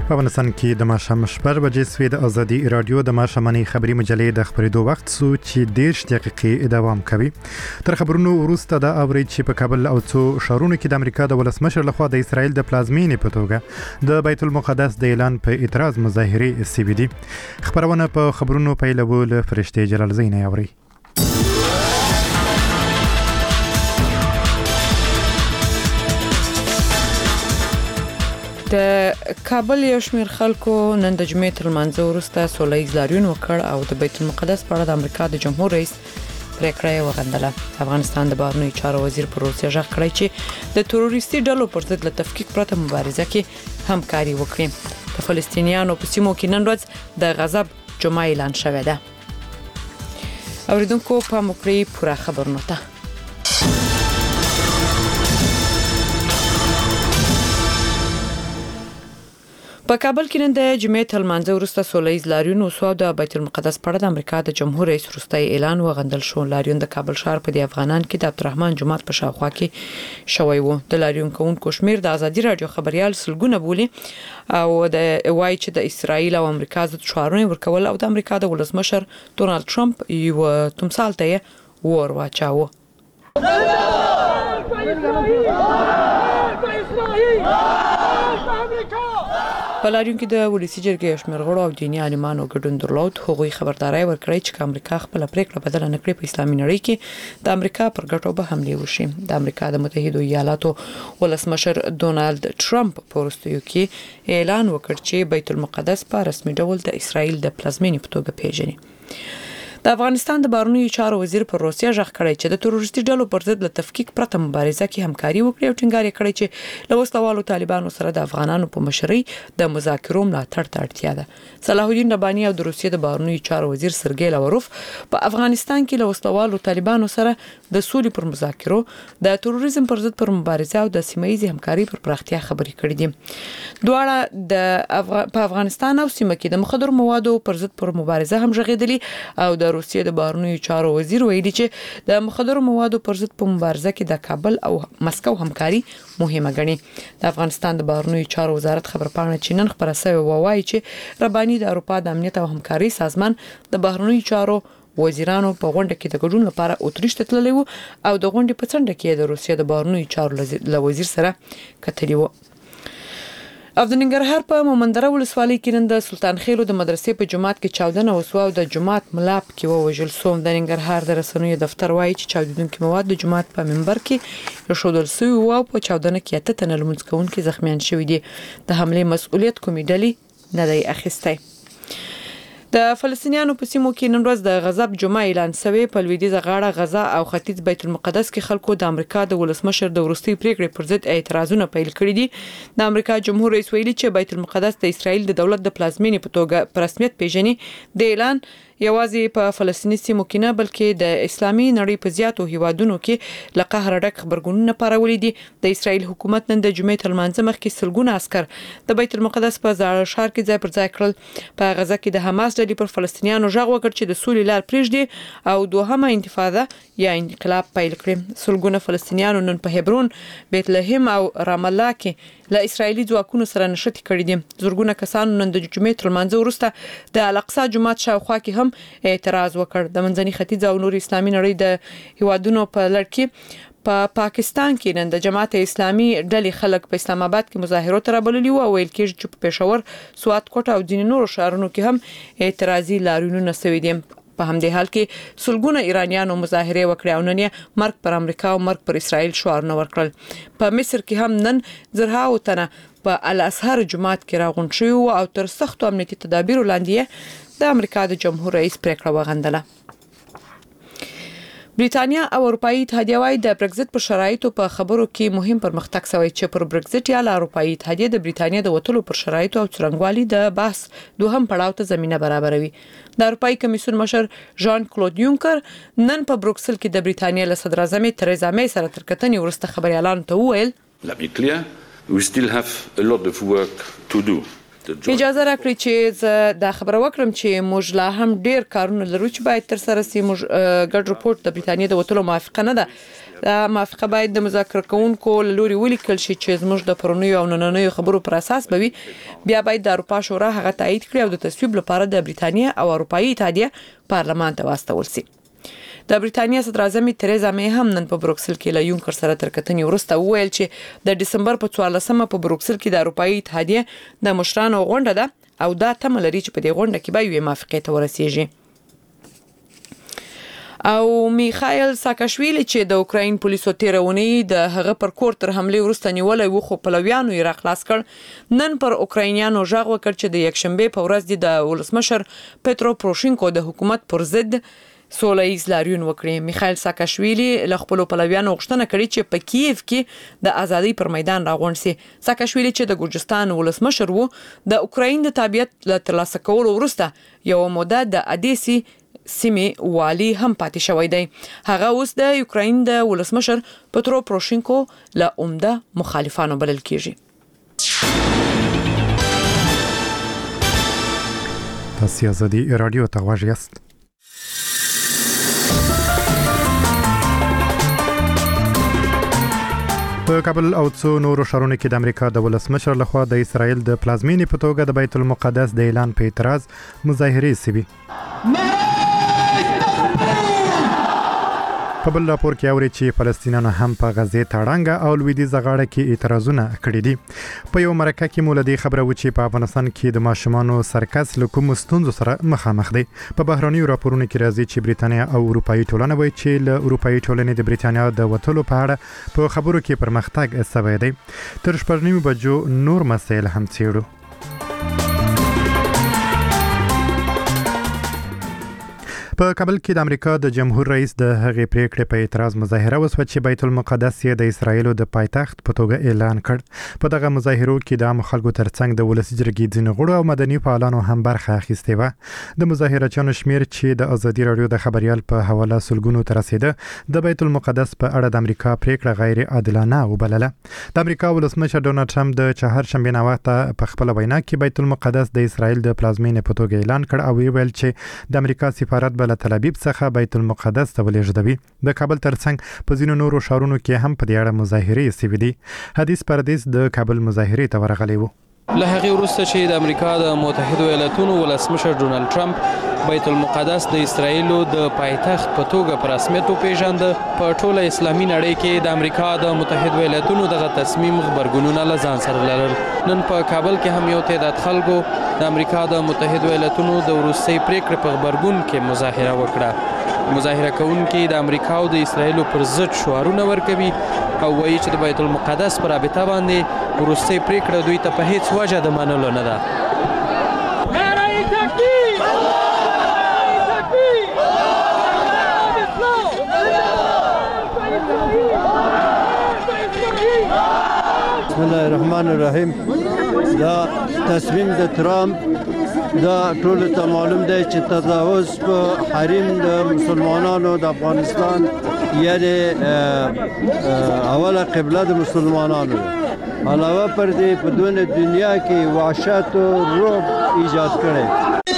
په افغانستان کې د ماښام 8 بجې سوي د ازادي رادیو د ماښامنۍ خبري مجلې د خبرېدو وخت سو چې 10 دقیقې دوام کوي. تر خبرونو وروسته د اوري چې په کابل او څو شهرونو کې د امریکا د ولسمشر لخوا د اسرائیل د پلازمینې په توګه د بیت المقدس د اعلان په اعتراض مظاهره سوي دي. خبرونه په خبرونو پیلول فرشته جلال زینه اوري. د کابل یو شمېر خلکو نن د جمعې تر لمانځه وروسته سوله ییز لاریون وکړ او د بیت المقدس په اړه د امریکا د جمهور رئیس پریکړه وغندله. افغانستان د بهرنیو چارو وزیر پر روسیه ژغ کړی چې د تروریستي ډلو پر ضد له تفکیک پرته مبارزه کې همکاري وکړي. د فلسطینیانو په سیمو کې نن ورځ د غضب جمعه اعلان شوې ده. اوریدونکو په مکرې پوره خبرونه ته په کابل کې نن د جمعې تر لمانځه وروسته سوله ییز لاریون وشو. د بیت المقدس په اړه د امریکا د جمهور رئیس وروستی اعلان وغندل شو. لاریون د کابل ښار په دی افغانان کې د عبدالرحمن جومات په شاوخوا کې شوی وو. د لاریون کوونکو شمیر د ازادي رادیو خبريال سلګونه بولی او د وای چې د اسرائیل او امریکا ضد شعارونه ورکول او د امریکا د ولسمشر ډونالد ټرمپ یو تمثال ته ور واچاوه. په لاریون کې د ولسی جرګې شمېر غړو او دیني عالمانو ګډون درلود. هغوی خبرداري ورکړی چې امریکا خپل پریکړه بدل نه کړي په اسلامي نړۍ کې د امریکا پر ګټو به حمله وشي. د امریکا د متحده ایالاتو ولسمشر ډونالد ټرمپ په وروستیو کې اعلان وکړ چې بیت المقدس په رسمي ډول د اسرائیل د پلازمینې په توګه پیژني. د افغانستان د بهرنیو چارو وزیر پر روسیه ژغ کړی چې د تروریستي ډلو پر ضد له تفکیک پرته مبارزه کې همکاري وکړي او ټینګار یې کړی چې له وسلوالو طالبانو سره د افغانانو په مشرۍ د مذاکرو ملاتړ ته اړتیا ده. صلاح الدین رباني او د روسیې د بهرنیو چارو وزیر سرګی لاوروف په افغانستان کې له وسلوالو طالبانو سره د سولې پر مذاکرو د تروریزم پر ضد پر مبارزه او د سیمه‌ییزې همکاري پر پراختیا خبرې کړې دي. دواړه په افغانستان او سیمه کې د مخدر موادو پر ضد پر مبارزه هم ژغېدلي او د روسیې د بهرنیو چارو وزیر ویلي چې د مخدر موادو پر ضد په مبارزه کې د کابل او مسکو همکاري مهمه ګڼي. د افغانستان د بهرنیو چارو وزارت خبرپاڼه چې نن خبره شوې وایي چې رباني د اروپا د امنیت او همکاري سازمان د بهرنیو چارو وزیرانو په غونډه کې د ګډون لپاره اتریش ته تللی وو او د غونډې په څنډه کې د روسیې د بهرنیو چارو له وزیر سره کتلی وو. او د ننګرهار په مومندره ولسوالۍ کې نن د سلطان خېلو د مدرسې په جومات کې چاودنه وشوه او د جومات ملا پکې ووژل شو. د ننګرهار د رسنیو دفتر وایي چې چاودونکي مواد د جومات په منبر کې ایښودل شوي وو او په چاودنه کې 8 تنه لمونځ کوونکي زخمیان شوي دي. د حملې مسؤلیت کومې ډلې نه دی اخیستی. د فلسطینیانو په سیمو کې نن ورځ د غضب جمعه اعلان شوی. په لویدیځه غاړه غزا او ختیځ بیت المقدس کې خلکو د امریکا د ولسمشر د وروستي پریکړې پر ضد اعتراضونه پیل کړي دي. د امریکا جمهور رئیس ویلي چې بیت المقدس د اسرائیل د دولت د پلازمینې په توګه په رسمیت پیژني. د اعلان یوازې په فلسطیني سیمو کې نه بلکې د اسلامي نړۍ په زیاتو هیوادونو کې له قهر ډک خبرګونونه پارولي دي. د اسرائیل حکومت نن د جمعې تر لمانځه مخکې سلګونه عسكر د بیت المقدس په زاړه ښار کې ځای پر ځای کړل. په غزا کې د حماس ډلې پر فلسطینیانو ژغ وکړ چې د سولې لار پرېږدي او دوهمه انتفاضه یا انقلاب پیل کړي. سلګونه فلسطینیانو نن په هبرون، بیت لحم او رام الله کې له اسرائیلي ځواکونو سره نښتې کړې دي. زورګونه کسانو نن د جمعې تر لمانځه وروسته د الاقصی جومات شاوخوا کې هم اعتراض وکړ. د منځني ختیځ او نور اسلامي نړۍ د هیوادونو په لړ کې په پاکستان کې نن د جماعت اسلامي ډلې خلک په اسلام آباد کې مظاهرو ته رابللي وو او ویل کېږي چې په پېښور، سوات کوټه او ځینې نورو ښارونو کې هم اعتراضي لاریونونه شوي دي. په همدې حال کې سلګونه ایرانیانو مظاهره وکړه او نن یې مرګ پر امریکا او مرګ پر اسرائیل شعارونه ورکړل. په مصر کې هم نن زرهاو تنه په الازهر جماعت کې راغونډ شوي او تر سختو امنیتي تدابیرو لاندې د امریکا د جمهور رئیس پریکړه وغندله. بریتانیا او اروپאי اتحادیه وايي د برگزیت په شرایطو په خبرو کې مهم پرمختګ شوی چې پر برگزیت یا اروپאי اتحادیه د بریتانیا د وټلو پر شرایطو او څرنګوالي د بحث دوهم پړاو ته زمينه برابروي. د اروپאי کمیسیون مشر ژان کلود یونکر نن په بروکسل کې د بریتانیا له صدر اعظم تریزا می سره تر کتنې ورسته خبريالانو ته وویل Let me clear, we still have a lot of work to do. اجازه راکړئ چې زه دا خبره وکړم چې موږ لا هم ډیر کارونه لرو چې باید تر سره سي. موږ ګډ رپورټ د بریتانیا د وټولو موافقه نه ده. دا موافقه باید د مذاکره کوونکو لوري ولیکل شي چې زموږ د پرونیو او نننیو خبرو پر اساس به وي. بیا باید د اروپا شورا هغه تایید کړي او د تصویب لپاره د بریتانیا او اروپאי اتحادیه پارلمان ته واستول شي. د بریتانیا صدر اعظم تریزا می هم نن په بروکسل کې له یونکر سره تر کتنې وروسته وویل چې د دسمبر په 14مه په بروکسل کې د اروپאי اتحادیه د مشرانو غونډه ده او دا تمه لري چې په دې غونډه کې به یو موافقه ته ورسیږي. او میخائیل ساکاشویلی چې د اوکراین پولیسو تیرونی د هغه پر کور تر حمله ورسته نیولای و خو پلویانو یې راخلاص کړ. نن پر اوکراینیانو ژغ وکړ چې د یکشنبه په ورځ د ولسمشر پترو پروشینکو د حکومت پر ضد سوله ایز لاریون وکړي. میخائیل ساکاشویلی له خپل پلویانو غوښتنه کړې چې په کیف کې د ازادي پر میدان راغونډ شي. ساکاشویلی چې د ګورجستان ولسمشر وو د اوکراین د تابعیت له ترلاسه کولو وروسته یو موده د ادیسی سیمې والی هم پاتې شوی دی. هغه اوس د اوکراین د ولسمشر پترو پروشینکو له عمده مخالفانو بلل کیږي. تاسو ازادي رادیو ته غواړئ یاست. په کابل او څو نورو ښارونو کې د امریکا د ولسمشر لخوا د اسرائیل د پلازمینې په توګه د بیت المقدس د اعلان په اعتراض مظاهرې شوې. په بل راپور کې اوري چې فلسطینیانو هم په غزه تاړانګه او لویدیځ غاړه کې اعتراضونه کړي دي. په یو مرکه کې مولدي خبره و چې په افغانستان کې د ماشومانو سرکس له کوم ستونزو سره مخامخ دي. په بهراني راپورونو کې راځي چې بریتانیا او اروپאי ټولنه وایي چې له اروپאי ټولنې د بریتانیا د وټولو په اړه په خبرو کې پرمختګ شوی دی. تر 8:30 بجو نور مسایل هم څیړو. په کابل کې د امریکا د جمهور رئیس د هغې پریکړې په اعتراض مظاهره وسوه چې بیت المقدس یې د اسرایلو د پایتخت په توګه اعلان کړ. په دغه مظاهرو کې د عام خلکو ترڅنګ د ولسي جرګې ځینې غړو او مدني فعالانو هم برخه اخیستې وه. د مظاهرچیانو شمیر چې د ازادي رادیو د خبريال په حواله سلګونو ته رسیده د بیت المقدس په اړه د امریکا پریکړه غیر عادلانه وبلله. د امریکا ولسمشر ډونالد ټرمپ د چهارشنبه نوښت په خپل وینا کې بیت المقدس د اسرایل د پلازمینې په توګه اعلان کړ او ویل چې د امریکا سفارت له تل ابیب څخه بیت المقدس ته ولېږدوي. د کابل ترڅنګ په ځینو نورو ښارونو کې هم په دې اړه مظاهرې شوې دي. حدیث پردیس د کابل مظاهرې ته ورغلی و. له هغې وروسته چې د امریکا د متحدو ایالاتونو ولسمشر ډونالد ټرمپ بیت المقدس د اسرایلو د پایتخت په توګه په رسمیت وپېژانده، په ټوله اسلامي نړۍ کې د امریکا د متحدو ایالاتونو دغه تصمیم غبرګونونه له ځان سره لرل. نن په کابل کې هم یو تعداد خلکو د امریکا د متحدو ایالاتونو د وروستۍ پریکړې په غبرګون کې مظاهره وکړه. مظاهره کوونکي د امریکا او د اسرایلو پر ضد شعارونه ورکوي او وایي چې د بیت المقدس په رابطه باندې وروستۍ پریکړه دوی ته په هیڅ وجه د منلو نه ده. بسم الله الرحمن الرحیم. دا تصمیم د ترامپ دا ټول ته معلوم دی چې تجاوز په حریم د مسلمانانو د افغانستان یعنی اوله قبله د مسلمانانو علاوه پر دې په دونه دنیا کې وحشت او رعب ایجاد کړي.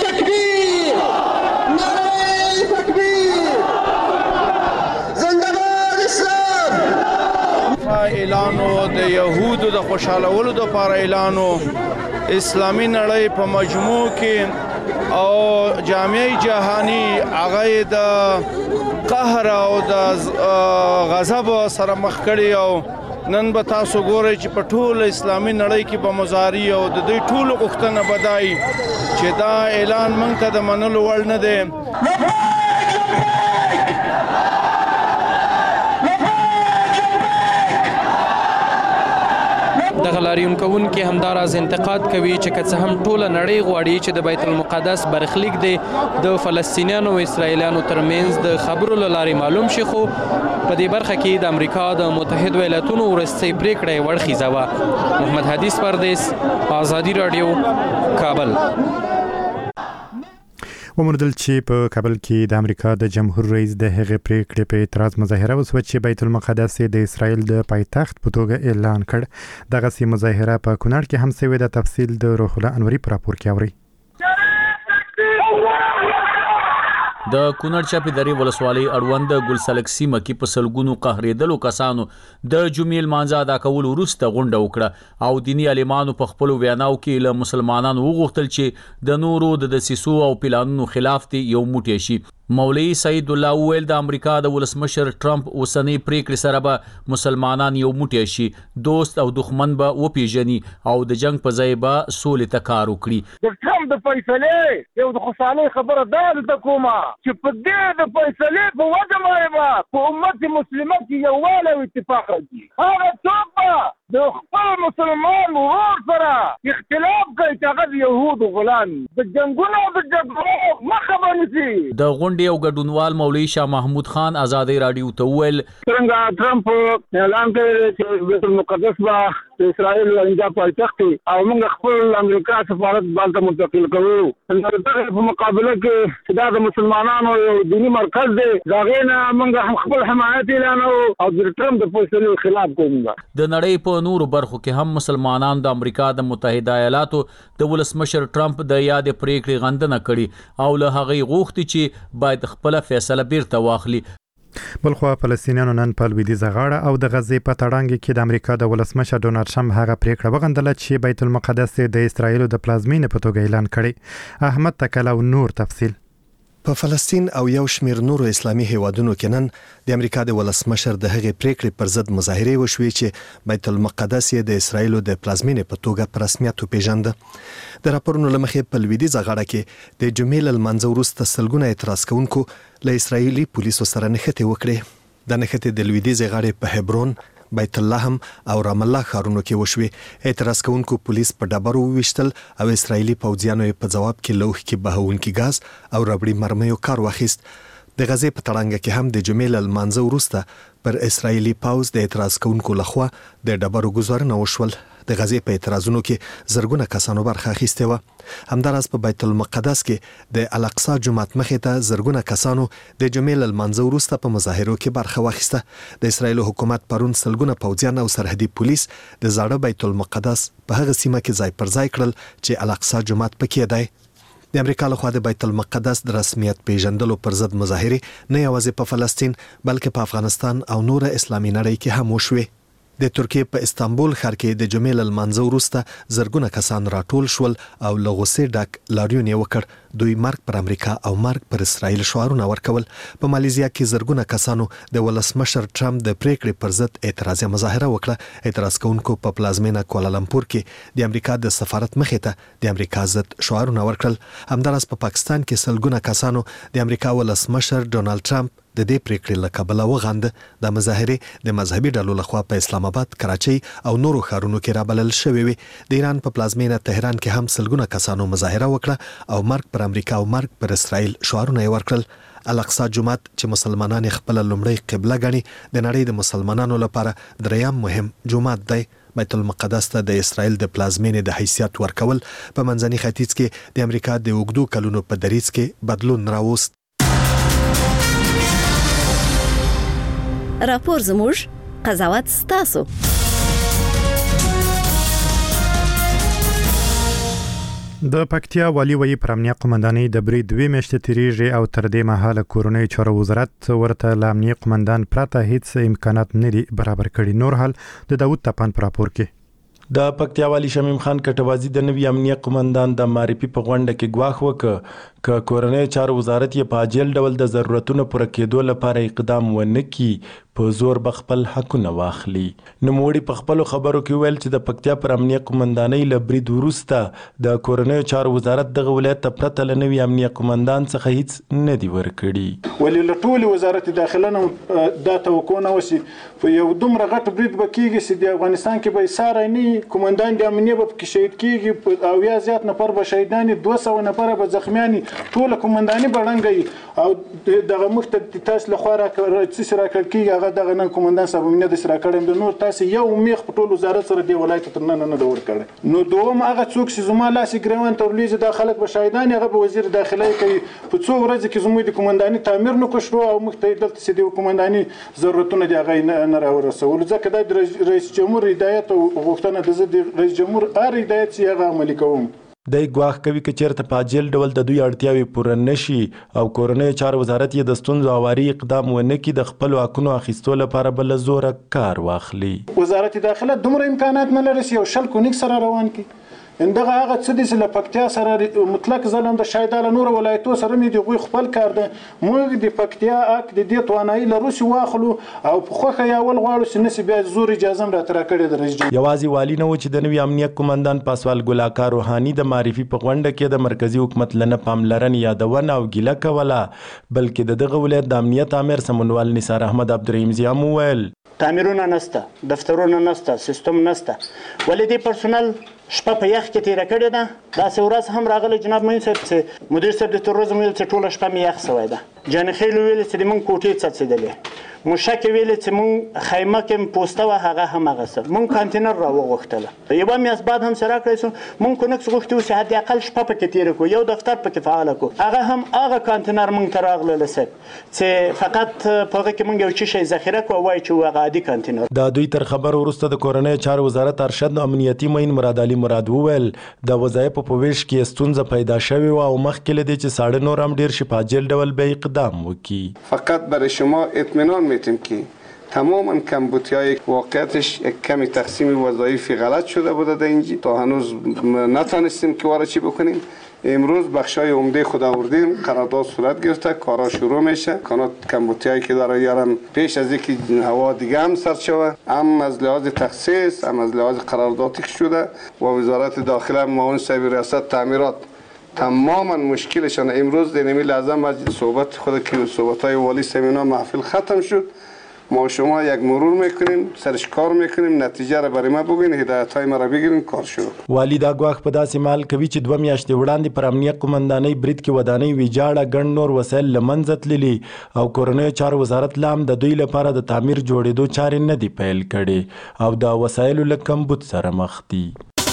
اعلانو د يهودو د خوشالولو د لپاره اعلانو اسلامي نړۍ په مجموع کې او جامعه جهانی هغه د قهر او د غضب سره مخ کړي او نن به تاسو ګورئ چې په ټول اسلامي نړۍ کې به مظاهرې او د دوی ټول غوښتنه بدای چې دا اعلان موږ ته د منلو وړ نه دی. دغه لاریون کوونکي همداراز انتقاد کوي چې که څه هم ټوله نړۍ غواړي چې د بیت المقدس برخلیک دی د فلسطینیانو او اسرائیلیانو ترمنځ د خبرو له لارې معلوم شي، خو په دې برخه کې د امریکا د متحدو ایالاتونو وروستۍ پریکړه یې وړخیزه وه. محمد حدیث پردیس، آزادي رادیو، کابل. ومردل چې په کابل کې د امریکا د جمهور رئیس د هغې پریکړې په اعتراض مظاهره وسوه چې بیت المقدس د اسرائیل د پایتخت په توګه اعلان کړ. دغه سي مظاهره په کونړ کې هم سوي. د تفصیل د روح الله انوري پر راپور کې اوري. د کونړ چاپی درې ولسوالۍ اړوند ګلسلک سیمه کې په سلګونو قهرېدلو کسانو د جمعې لمانځه ادا کول وروسته غونډه وکړه او دیني عالمانو په خپل ویناو کې له مسلمانانو وغوښتل چې د نورو د دسیسو او پلانونو خلاف دي یو موټی شي. مولوی سعید الله ویل د امریکا د ولسمشر ټرمپ اوسنۍ پریکړې سره به مسلمانان یو موټی شي، دوست او دښمن به وپیژني او د جنگ په ځای به سولې ته کار وکړي. د ټرمپ د فیصلې یو د خوشحالۍ خبره ده کومه چې په دې د فیصلې په وجه باندې په امت مسلمه کې یووالی او اتفاق راځي. هغه څوک به د خپل مسلمان ورور سره اختلاف کوي چې هغه د یهودو غلام د جنګونو او د جګړو مخه به نیسي. د غونډې او ګډونوال مولوي شاه محمود خان ازادۍ راډیو ته وویل څنګه ټرمپ اعلان کړی چې بیت المقدس به د اسرائیل انجا پایتخت او موږ خپل امریکا سفارت باندې منتقل کوو. دغه په مقابله کې چې دا د مسلمانانو یو دینی مرکز دی، دا غینه موږ خپل حمایت اعلانو او د ټرمپ د فیصلې خلاف کوو. د نړۍ په نورو برخو کې هم مسلمانان د امریکا د متحده ایالاتو د ولسمشر ټرمپ د یاد پریکړې غندنه کړي او له هغې غوښتي چې باید خپل فیصله بیرته واخلي. بلخوا فلسطینیانو نن په لویدیځه غاړه او د غزې په تړانګ کې د امریکا د ولسمشر ډونالد ټرمپ هغه پریکړه وغندله چې بیت المقدس د اسرائیل د پلازمینې په توګه اعلان کړي. احمد تکل او نور تفصیل. په فلسطین او یو شمیر نورو اسلامي هیوادونو کې نن د امریکا د ولسمشر د هغې پریکړې پر ضد مظاهرې وشوې چې بیت المقدس د اسرائیل د پلازمینې په توګه په رسمیت وپیژنده. د راپورونو له مخې په لویدیځه غاړه کې د جمعې له لمانځه وروسته سلګونه اعتراض کوونکو له اسرائیلي پولیسو سره نښتې وکړې. د نښتې د لویدیځې غاړې په هبرون، بیت اللحم او رام الله ښارونو کې وشوې. اعتراض کوونکو پولیس په ډبرو وویشتل او اسرائیلي پوځیانو په ځواب کې له اوښکې بهونکي ګاز او ربړي مرمیو کار واخیست. د غزې په تړانګ کې هم د جمعې له لمانځه وروسته پر اسرائیلي پوځ د اعتراض کوونکو لخوا د ډبرو ګوزارونه وشول. د غزې په اعتراضونو کې زرګونه کسانو برخه اخیستې وه. همداراز په بیت المقدس کې د الاقصی جومات مخې ته زرګونه کسانو د جمعې له لمانځه وروسته په مظاهرو کې برخه واخیسته. د اسرائیل حکومت پرون سلګونه پوځیان او سرحدي پولیس د زاړه بیت المقدس په هغه سیمه کې ځای پر ځای کړل چې الاقصی جومات پکې دی. د امریکا لخوا د بیت المقدس د رسمیت پیژندلو پر ضد مظاهرې نه یوازې په فلسطین بلکې په افغانستان او نور اسلامي نړۍ کې هم وشوې. د ترکیې په استانبول ښار کې د جمعې له لمانځه وروسته زرګونه کسان راټول شول او له غوسې ډک لاریون یې وکړ. دوی مرګ پر امریکا او مرګ پر اسرائیل شعارونه ورکول. په مالیزیا کې زرګونه کسانو د ولسمشر ټرمپ د پریکړې پر ضد اعتراضي مظاهره وکړه. اعتراض کوونکو په پلازمینه کوالالمپور کې د امریکا د سفارت مخې ته د امریکا ضد شعارونه ورکړل. همداراز په پاکستان کې سلګونه کسانو د امریکا ولسمشر ډونالد ټرمپ د دې پریکړې له کبله وغنده. د مظاهرې د مذهبي ډلو لخوا په اسلام آباد، کراچۍ او نورو ښارونو کې رابلل شوې وي. د ایران په پلازمینه تهران کې هم سلګونه کسانو مظاهره وکړه او مرګ پر امریکا او مرګ پر اسرائیل شعارونه یې ورکړل. الاقصی جومات چې مسلمانان خپل لومړی قبله ګڼي د نړۍ د مسلمانانو لپاره دریم مهم جومات دی. بیت المقدس ته د اسرائیل د پلازمینې د حیثیت ورکول په منځني ختیځ کې د امریکا د اوږدو کلونو په دریځ کې بدلون راوست. راپور زموږ، قضاوت ستاسو. د پکتیا والی وی پر امنیه قومندانۍ د برید 2 میاشتې تیریږي او تر دې مهاله کورنۍ چارو وزارت ورته له امنیه قومندان پرته هیڅ امکانات نه دي برابر کړي. نور حال د داوود تپان پر راپور کې. د پکتیا والی شمیم خان کټوازی د نوي امنیه قومندان د معرفي په غونډه کې ګواښ وکړ ک کورنۍ چارو وزارت یې په عاجل ډول د ضرورتونو پوره کېدو لپاره اقدام ونه کړي په زور بخپل حقونه واخلي. نوموړي په خپل خبرو کې ویل چې د پکتیا پر امنیه قومندانۍ له برید وروسته د کورنۍ چارو وزارت دغه ولایت ته پرته له نوي امنیه قومندان څخه هیڅ نه دی ورکړي. ولې له ټولې وزارت داخله نه دا توقع نه وشي په یو دومره غټ برید به کېږي چې د افغانستان کې به ساری نه قومندان د امنیه به پکې شهید کېږي او یا زیات نفر به شهیدان 200 نفر به زخمیان ټول قومنداني به ړنګوي او دغه مخته تاسو له خوا راکړل کېږي هغه دغه نن کومندان صاحب امنیت د سره کړم د نور تاسو یو میخ په ټول وزارت سره دی ولایت تر نن نه دور کړي نو دوم هغه څوک چې زما لاسي ګریوان تورلیز د خلک به شاهدان هغه به وزیر داخله کوي په څو ورځې کې زموږ د کومنداني تعمیر نو کړو او مخته دلته سي د کومنداني ضرورتونه دی هغه نه راورسول ځکه د رئیس جمهور هدایت او غوښتنه د رئیس جمهور هر هدایت چې هغه عملي کوم د ګواښ کوي چې چیرته په عاجل ډول د دوی اړتیاوې پوره نشي او کورنۍ چارو وزارت یې د ستونزو اواري اقدام ونه کړي د خپل حقونو اخیستو لپاره بل زوره کار واخلي. وزارت داخله دومره امکانات نه لري یو شل کونیک سره روان کی اندغه هغه څه دي چې له پکتیا سره مطلق ځلم د شایداله نور ولایتو سره مې دی خپل کار ده موږ د پکتیا اک د دې توانایي له روسي واخلو او په خوخه یاول غواړو چې نسی بیا زور اجازه را تر کړی د رئیس جمهور یوازې والی نه و چې د نوي امنیت قومندان پاسوال ګلاکار روحاني د معرفي په غونډه کې د مرکزی حکومت لنه پاملرنه یادونه او ګیله کوله بلکې دغه ولایت د امنیت امر سمونوال نثار احمد عبدالرحیم زیام وویل تعمیرونه نسته دفترونه نسته سیستم نسته ولې دې پرسونل شپه په یخ کې تیره کړې ده داسې ورځ هم راغلی جناب معین صاحب چې مدیر صاحب د تروریزم ویل چې ټوله شپه مې یخ سوی ده جانخیل ویل چې د موږ کوټې څڅېدلې موشک ویل چې موږ خیمه کې پوسته وه هغه هم هغسه موږ کانتینر راوغوښتله یوه میاشت بعد هم څه راکړی سو موږ کونکس غوښتي و چې حد اقل شپه پکې تیره کړو یو دفتر پکې فعاله کړو هغه هم هغه کانتینر موږ ته راغلله صاحب چې فقط په هغه کې موږ یو څه شی ذخیره کړو وایي چې هغه عادي کانتینر د دوی تر خبر وروسته د کورنۍ چارو وزارت ارشد امنیتي معین مراد علي مراد وویل د وظایفو په ویش کې ستونزه پیدا شوې و او مخکې له دې چې ساړه نور هم ډیر شي په عاجل ډول به اقدام وکړي. فقط برای شما اطمینان میتیم که تماما کمبودی‌های واقعیتش یک کمی تقسیم وظایفی غلط شده بوده در اینجا تا هنوز نتونستیم که وارد چی بکنیم. امروز بخشای عمده خود آوردیم قرارداد صورت گرفته کارا شروع میشه کانات کمبودی‌هایی که داره یارم پیش از اینکه هوا دیگه هم سرد شوه هم از لحاظ تخصیص هم از لحاظ قراردادی شده و وزارت داخله معاون صاحب ریاست تعمیرات تماما مشکلشان امروز در نمی لحظه مجلس صحبت خود که صحبت‌های والی سمینا محفل ختم شد ما شما یک مرور میکنیم سرش کار میکنیم نتیجه را برای ما بگین هدایت‌های ما را بگیرین کار شروع. والی دا ګواښ په داسې مال کوي چې 2 میاشتې وړاندې پر امنیت قومندانۍ برید کې ودانۍ ویجاړه ګڼ نور وسایل له منځه تللي او کورنۍ چارو وزارت لا هم د دوی لپاره د تعمیر جوړېدو چارې نه دي پیل کړې او د وسایلو له کمبود سره مخ دي.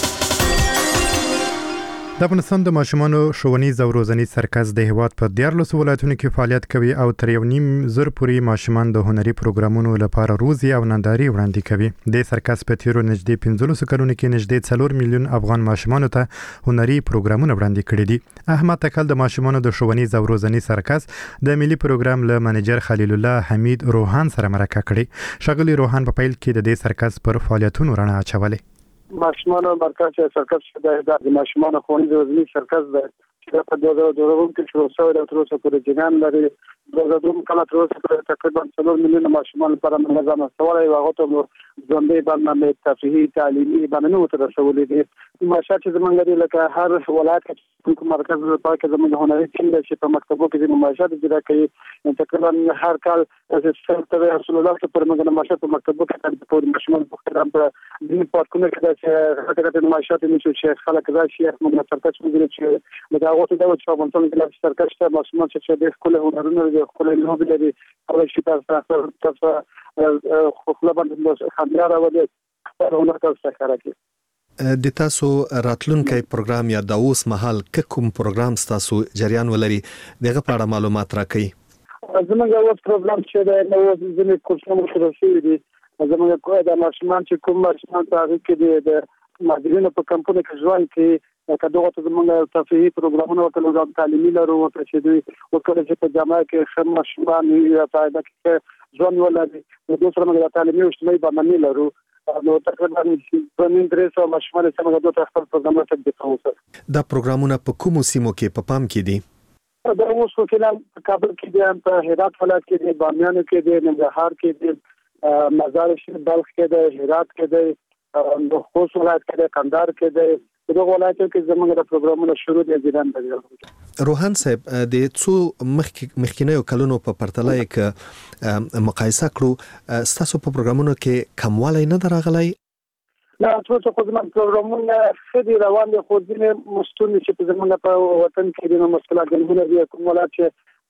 د افغانستان د ماشومانو ښوونیز او روزنیز سرکس د هیواد په 14 ولایتونو کې فعالیت کوي او تر 1.5 زر پورې ماشومان د هنري پروګرامونو لپاره روزي او ننداري وړاندې کوي. د سرکس په تیرو نږدې 15 کلونو کې نږدې 4 میلیون افغان ماشومانو ته هنري پروګرامونه وړاندې کړي دي. احمد تکل د ماشومانو د ښوونیز او روزنیز سرکس د ملي پروګرام له منیجر خلیل الله حمید روحان سره مرکه کړې. شغلی روحان په پیل کې د دې سرکس پر فعالیتونو رڼا اچولې. ماشومان مرکز سرکس د ماشومان ښوونیز روزنیز سرکس د چې په 2022 کې شروع شوی د تر اوسه پورې جنان لري 2022 کال تر اوسه پورې تقریبا 4 میلیون ماشومان لپاره منظم شوی او هغه ته ژوندۍ برنامه تفریحي تعلیمي برنامه تر رسولې دي ماشات چې زمونږ لري لکه هر ولایت کې مرکز لپاره کې زمونږ هنري ټیم چې په مکتبو کې د ماشات اجرا کوي تقریبا هر کال د سنت رسول الله پر موږ ماشات په مکتبو کې په ماشومان په دې پاتونه کې چې هغه ماشات چې خلک راشي موږ سرکس وګورو چې دا هغه ته د چابانتون کې سرکس ته ماشومان چې د خپل هنرونو د خپل لوبي لري او شي تاسو خپل باندې خبره راوړي په هنر کې څه کوي. د تاسو راتلونکي پروګرام یا د اوس مهال کوم پروګرام تاسو جریان ولري دغه په اړه معلومات راکړئ. زموږ یو پروګرام چې د نوو ځینې کورسونو شروع شوي دي زموږ کوه د ماشومان چې کوم ماشومان ته کې د مدیرینو په کمپونو کې ځوان کې کدوغه ته زموږ تفریحي پروګرامونه او نظام تعلیمي لرو او چې دوی وکړي چې په جامعه کې خدمت ماشومان یا فائدہ کې ځوان ولري د دوه سره د تعلیمي او اجتماعي برنامه لرو نو تقریبا په 300 ماشومان چې موږ دوه خپل پروګرامونه تطبیق کوو. دا پروګرامونه په کومو سیمو کې په پام کې دي؟ دا اوس په کابل کې دي په هرات ولایت کې دي بامیان کې دي ننګرهار کې دي مزار شریف بلخ کې دي هرات کې دي نو خوست ولایت کې دي قندهار کې دي دغه ولایتو کې زموږ د پروګرامونو شروع دي ځان دی. روحان صاحب د څو مخکینیو کلونو په پرتله کې مقایسه کړو ستاسو په پروګرامونو کې کموالی نه درغلی؟ لا څه خو زموږ پروګرامونه خېدي روان دي خو ځینې مستونی چې په زموږ په وطن کې د مشکلات ګڼونه دي کوم ولایت چې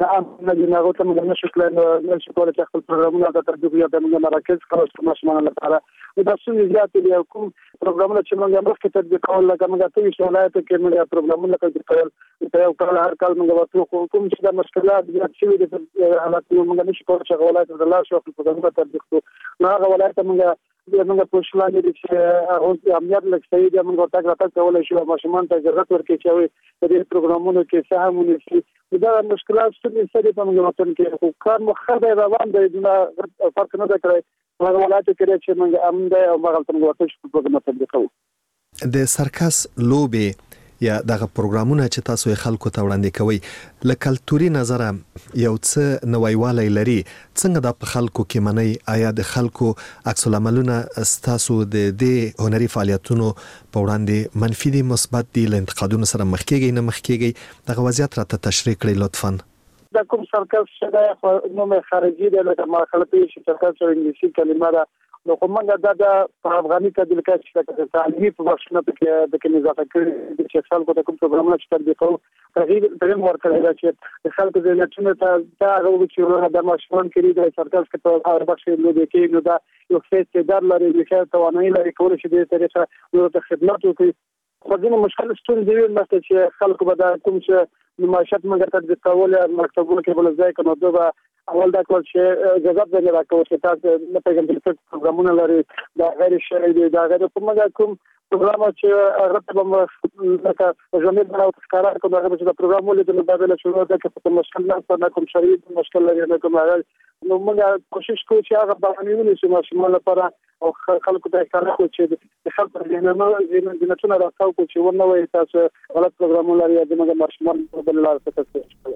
نه جناغو ته موږ نشو کولای چې خپل پروګرامونه د تطبیق یا د مراکز خلاص ماشومان لپاره دا څه زیات دي کوم پروګرامونه چې موږ مخکې تطبیق کول لکه موږ ته ویل ولایت کې موږ پروګرامونه تطبیق کول په یو کال هر کال موږ ورته کوم چې د مشکلات زیات شوي دي حالات موږ نشو کولای چې ولایت د الله شو پروګرامونه تطبیق کړو نو هغه ولایت موږ په شلان دي چې هغه امنیت لکه دی موږ تاګه کولای شو ماشومان ته ضرورت ورکړي چې د پروګرامونو کې سهم ونیسي دا مشکلات څه دي په موږ وطن کې کار مخه روان دی د فرق نه کوي هغه ولایت کې چې موږ امن دی او موږ ته ورته شو پروګرام تطبیق کوو د سرکس لوبي یا دغه پروګرامونه چې تاسو یې خلکو ته وړاندې کوي له کلتوري نظره یو څه نویوالی لري څنګه د خلکو کې منی آیا د خلکو عکس العملونه تاسو د دې هنري فعالیتونو په وړاندې منفي دي مثبت دي له انتقادونو سره مخ کېږي نه مخ کېږي دغه وضعیت راته تشریح کړئ لطفا دا کوم سرکس چې نوم خارجي دی لکه ما خلک چې سرکس او انګلیسي کلمه ده نو کومه دا په افغاني تدریس کې د تعلیمي په بخښنه کې د کې اضافه کړي چې خلکو ته کوم پروګرامونه چې تطبیق کوو تغییر ورکړي دا چې خلکو د نتونو ته دا غوږ چې د ماشومان کې د سرکس کې په هر بخش کې نو دا یو څه استعداد لري چې توانایي لري کول شي د طریقه د خدمت وکړي خو ځینې مشکل ستونزې وي مثلا چې خلکو به دا کوم چې نمایشات موږ تطبیق کول مکتبونو کې بل ځای کنه دا اول دا کول چې اجازه به راکوي چې تاسو نه پیژندل چې پروګرامونه لري دا غیر شرعي دي دا غیر کوم پروګرام چې هغه ته به لکه ژوند بناو ښکارا کوم هغه چې دا پروګرام ولې د مبادله شروع ده چې په مشکل نه کوم شرعي مشکل لري نه کوم هغه نو موږ کوشش کوو چې هغه باندې ونیسو ماشومان لپاره او خلکو ته ښکارا کوو چې د خلکو زینتونه راځو چې ونه وي تاسو غلط پروګرامونه لري د ماشومان په بل لار څه کوي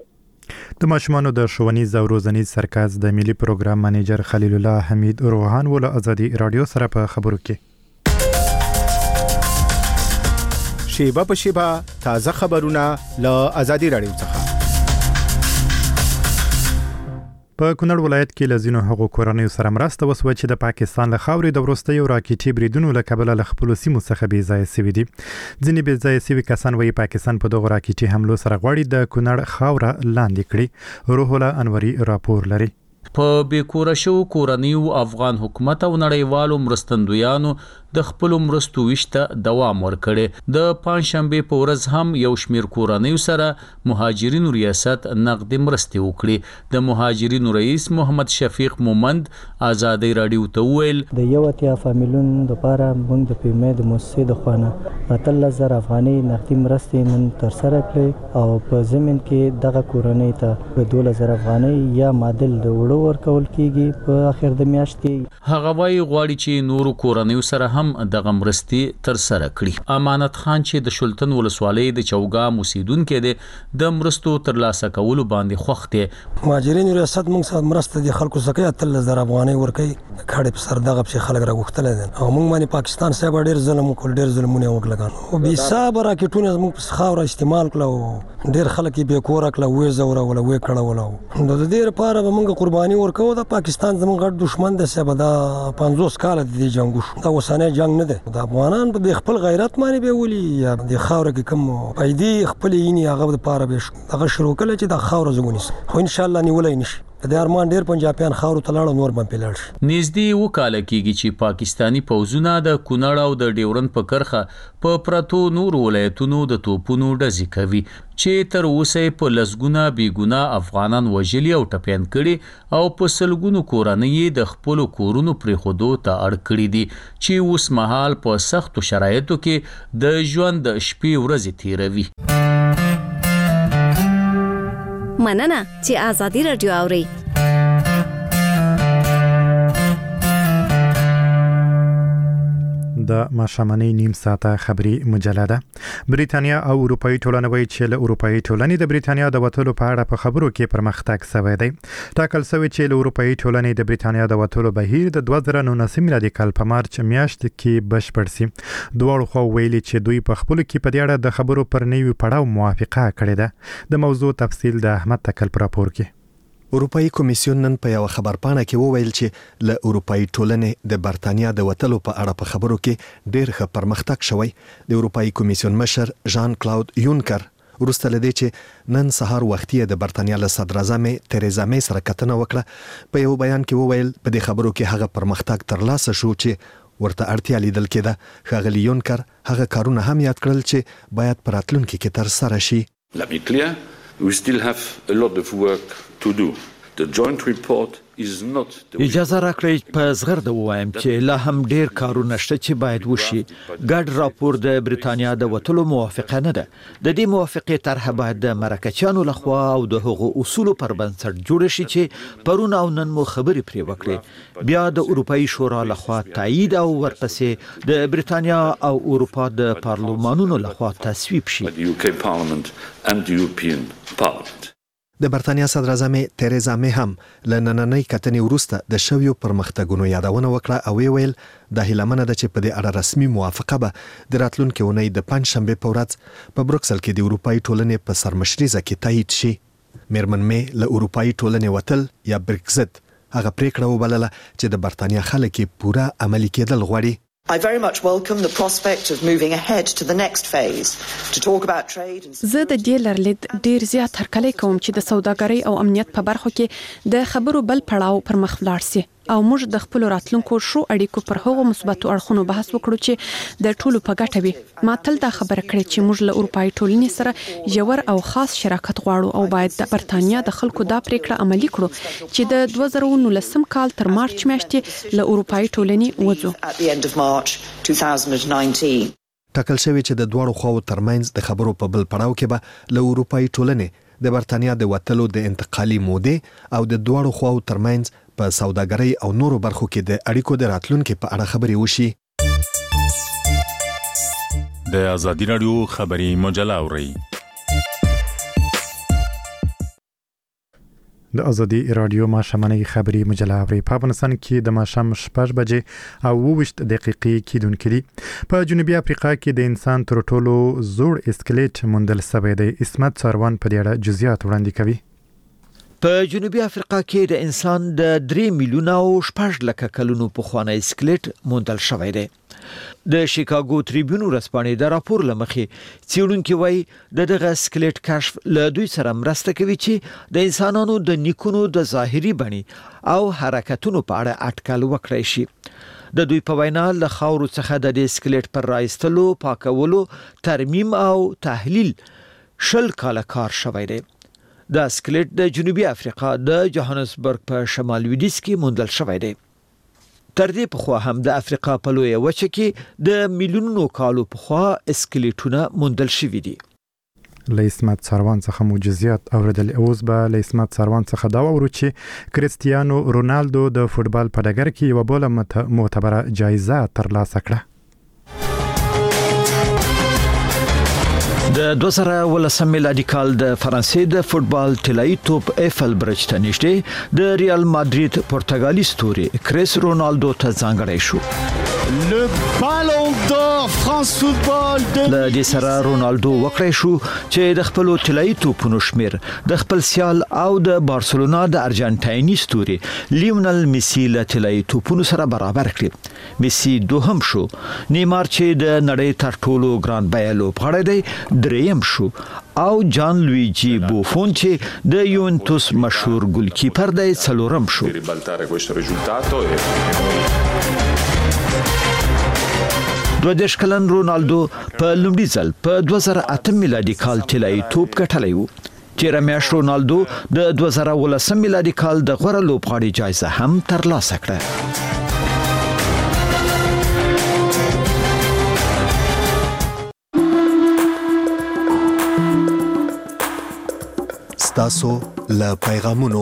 د ماشومانو د ښوونیز او روزنیز سرکس د ملي پروګرام منیجر خلیل الله حمید روحان ول ازادي رادیو سره په خبرو کې شیبه په شیبه تازه خبرونه له ازادي رادیو څخه په کونړ ولایت کې لزینو هغو کورنیو سره مرسته وسوه چې د پاکستان له خاورې د وروستیو راکټي بریدونو له کبله له خپلو سیمو څخه بې ځایه سوي دي ځینې بې ځایه سوي کسان وایي پاکستان په دغو راکټي حملو سره غواړي د کونړ خاوره لاندې کړي روح الله انوري راپور لري په بیکوره شو کورنیو افغان حکومت او نړیوالو مرستندویانو د خپل مرستو وشته دوام ورکړي د پنځشنبه په ورځ هم یو شمیر کورنیو سره مهاجرینو ریاست نقد مرستې وکړي د مهاجرینو رئیس محمد شفیق مومند ازادي رادیو ته ویل د یو اتیا فامیلون د پاره موږ د پیمې د مؤسسې د خوانه 3000 افغاني نقدي مرستې نن تر سره کړې او په زمين کې دغه کورنۍ ته 2000 افغاني یا معادل د وړو ورکول کیږي په اخر د میاشتې هغه وايي غواړي چې نورو کورنیو سره هم دغه مرستې تر سره کړي امانت خان چې د شلتن ولسوالۍ د چوغام اوسیدونکو د مرستو تر لاسه کولو باندې خوخته مهاجرین ریاست موږ سره مرسته د خلکو سکه 3000 افغاني ورکي کړي په سر دغه په خلک راغختل دي او موږ باندې پاکستان سره ډېر ظلم کول ډېر ظلمونه وکړل او به حساب راکټونه موږ په خاور استعمال کړو ډېر خلک به کور کړل وې زوره ولا وې کړه ولا د دې لپاره موږ قرباني ورکو د پاکستان زموږ ګډ دشمن د سبا د 50 کال د جنگ دا وسانه جنگ نه ده د افغانان په خپل غیرت باندې به ولي یا د خاور کې کوم پیدي خپل یې هغه لپاره به هغه شروع کړي چې د خاور زګونیس خو ان شاء الله نیولای نشي د ارمان ډیر پنجابیان خاور ته لاړ نور باندې لاړ نږدې وکاله کیږي چې پاکستانی پوځونه د کونړ او د ډیورن په کرخه په پرتو نور ولایتونو د توپونو ډزې کوي چې تر اوسه په لسګونه بیګونه افغانان وژلي او ټپيان کړي او په سلګونو کورنۍ د خپل کورونو پرې خودو ته اړ کړي دي چې اوس مهال په سختو شرایطو کې د ژوند شپې ورځې تیروي مننه چې ازادي رادیو اوري د ماشامنۍ نیم ساعته خبري مجله بریتانیا او اروپאי ټولنه وایي چې له اروپאי ټولنې د بریتانیا د وټولو په اړه په خبرو کې پرمختګ شوی دی ټاکل شوی چې له اروپאי ټولنې د بریتانیا د وټولو بهیر د 2019 میلادي کال په مارچ میاشت کې بشپړ شي دواړو خو ویلي چې دوی په خپل کې په دې اړه د خبرو پر نوي پړاو موافقه کړې ده د موضوع تفصیل د احمد تکل پر راپور کې اروپאי کمیسیون نن په یو خبرپاڼه کې وویل چې له اروپאי ټولنې د برتانیا د وټلو په اړه په خبرو کې ډېر ښه پرمختګ شوی د اروپאי کمیسیون مشر ژان کلاود یونکر وروسته لدی چې نن سهار وختي د برتانیا له صدر اعظم تریزا می سره کتنه وکړه. په یو بیان کې وویل په دې خبرو کې هغه پرمختګ ترلاسه شو چې ورته اړتیا لیدل کېده. ښاغلي یونکر هغه کارونه هم یاد کړل چې باید په راتلونکي کې ترسره شي. Let me clear, we still have a lot of work to do. The joint report is not the اجازه راکړئ په زغرده ووایم چې لا هم ډیر کارونه شته چې باید وشي. ګډ راپور د بریتانیا د وټلو موافقه نه ده. د دې موافقې طرحه باید د مرکچیانو لخوا او د هغو اصولو پر بنسټ جوړ شي چې پرون او نن مو خبرې پرې وکړې. بیا د اروپאי شورا لخوا تایید او ورپسې د بریتانیا او اروپا د پارلمانونو لخوا تصویب شي. The UK Parliament and the European Parliament. د برتانیا صدر اعظم تریزا می هم له نننۍ کتنې وروسته د شویو پرمختګونو یادونه وکړه او ویل د هیلمنه د چې په دې اړه رسمي موافقه به د راتلونکي اونۍ د پنځشنبه په ورځ په بروکسل کې د اروپאי ټولنې په سرمشريزه کې تایید شي. میرمن می له اروپאי ټولنې وتل یا برگزت هغه پریکړه وبلله چې د برتانیا خلک پوره عملي کېدل غواړي. I very much welcome the prospect of moving ahead to the next phase to talk about trade and زه د دې لرلید ډیر زیات هرکلی کوم چې د سوداګرۍ او امنیت په برخو کې د خبرو بل پړاو پر مخ ولاړ سي او موږ د خپل راتلونکو شو اړیکو پر هغو مثبتو اړخونو بحث وکړو چې د ټولو په ګټه وي. ما تل دا خبره کړې چې موږ له اروپאי ټولنې سره ژور او خاص شراکت غواړو او باید د برتانیا د خلکو دا پریکړه عملي کړو چې د 2019 کال تر مارچ میاشتې له اروپאי ټولنې وځو. at the end of March 2019. ټاکل شوی چې د دوړو خواو ترمنځ د خبرو په بل پړاو کې به له اروپאי ټولنې د برتانیا د وټلو د انتقالي مودې او د دوړو خواو ترمنځ په سوداګرۍ او نورو برخو کې د اړیکو د راتلونکو په اړه خبرې وشي. د ازادي رادیو خبري مجله اوري. د ازادي رادیو ماشمنۍ خبري مجله اوري. په افغانستان کې د ماښام 6 بجې او 20 دقیقې کېدونکې دي. په جنوبي افریقا کې د انسان تر ټولو زوړ اسکلیټ موندل شوی دی. اسمت ساروان په دې اړه جزئیات وړاندې کوي. په جنوبي افریقا کې د انسان د 3 میلیونه او 14 لک کلونو پخوانی اسکلیټ موندل شوی دی. د شیکاګو تریبیون ورځپاڼې د راپور لمخې څېړونکي وایي د دغه اسکلیټ کشف له دوی سره مرسته کوي چې د انسانانو د نیکونو د ظاهري بڼي او حرکتونو په اړه اټکل وکړي شي. د دوی په وینا له خاورو څخه د اسکلیټ پر راایستلو، پاکولو، ترمیم او تحلیل 10 کاله کار شوی دی. د اسکلیټ د جنوبي افریقا د جوهانسبرګ په شمال لویدیځ کې موندل شوی دی. تر دې پخوا هم د افریقا په لویه وچه کې د میلیونونو کالو پخوا اسکلیټونه موندل شوي دي. لیسمت ساروان څخه معجزات اوریدل. اوس به لیسمت ساروان څخه دا وورو چې کریستیانو رونالدو د فوتبال په ډګر کې یو بل معتبره جایزه ترلاسه کړه. د 2018 میلادي کال د فرانسې د فوتبال طلایي توپ ایفل برج ته نږدې د ریال مادرید پرتګالي ستوري کریس رونالدو ته ځانګړی شو. Le Ballon d'Or France Football د دې سره رونالدو وکړی شو چې د خپل طلایي توپونو شمیر د خپل سیال او د بارسلونا د ارجنټایني ستوري لیونل میسی له طلایي توپونو سره برابر کړ. میسی دوهم شو. نیمار چې د نړۍ تر ټولو ګران بیه لوبغاړی دی دریم شو او جان لویجی بوفون چې د یوونټوس مشهور ګولکیپر دی څلورم شو. دوه کلن رونالدو په لومړي ځل په 2008 میلادي کال طلایي توپ ګټلی و. تیر میاشت رونالدو د 2019 میلادي کال د غوره لوبغاړي جایزه هم ترلاسه کړه. تاسو له پیغامونو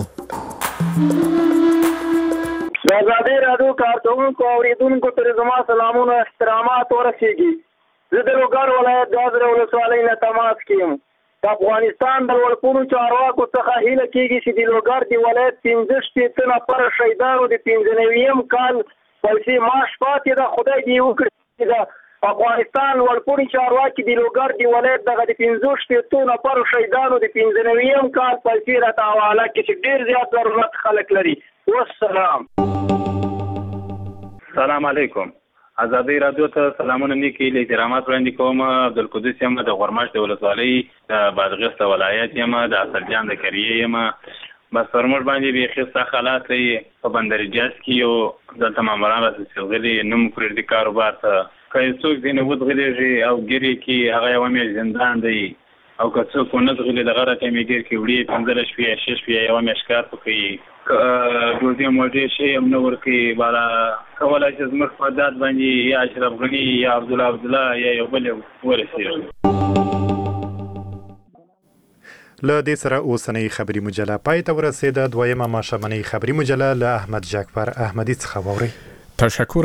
د ازادي رادیو کارکونکو او اوریدونکو ته زما سلامونه احترامات ورسیږي. زه د لوګر ولایت د ولسوالۍ نه تماس کوم. د افغانستان د ولپونو چارواکو څخه هیله کیږي چې د لوګر د ولایت 15 نفر شهیدانو د 15 کال پیسې معاش پاتې ده. خدای دې وکړي چې افغانستان ولپونو چارواکي د لوګر د ولایت دغه د 15 نفر شهیدانو د 15 کال پیسې راته حواله کړي چې ډیر زیات ضرورت خلک لري. والسلام. سلام علیکم. آزادۍ رادیو ته سلامونه نیکی له احترامات وړاندې کوم. عبدالقدوس یم د غورماش د ولسوالۍ د بادغیس ولایت یم د اصلجان د کریې یم. بس فرموږ باندې بیخي سخت حالات دی په بندرجاز کې یو دلته ماموران راڅخه غلي نوم پرېږدي کاروبار ته که څوک ځینې ودغلیږي او ګیرې کې هغه یوه میاشت زندان دی او که څوک ونه دغلي دغه راته مې ګیر کې وړي 15 شپې 6 شپې یوه میاشت کار پکوي ډوډۍ موډۍ شی هم نه ورکوي بالا کولی چې زموږ په داد باندې یا اشرف غني یا عبدالله یا یو بل ورسېږي. له دې سره اوسنۍ خبري مجله پای ته ورسېده. دویمه ماښامنۍ خبري مجله له احمد جعفر احمدي څخه واورئ. تشکر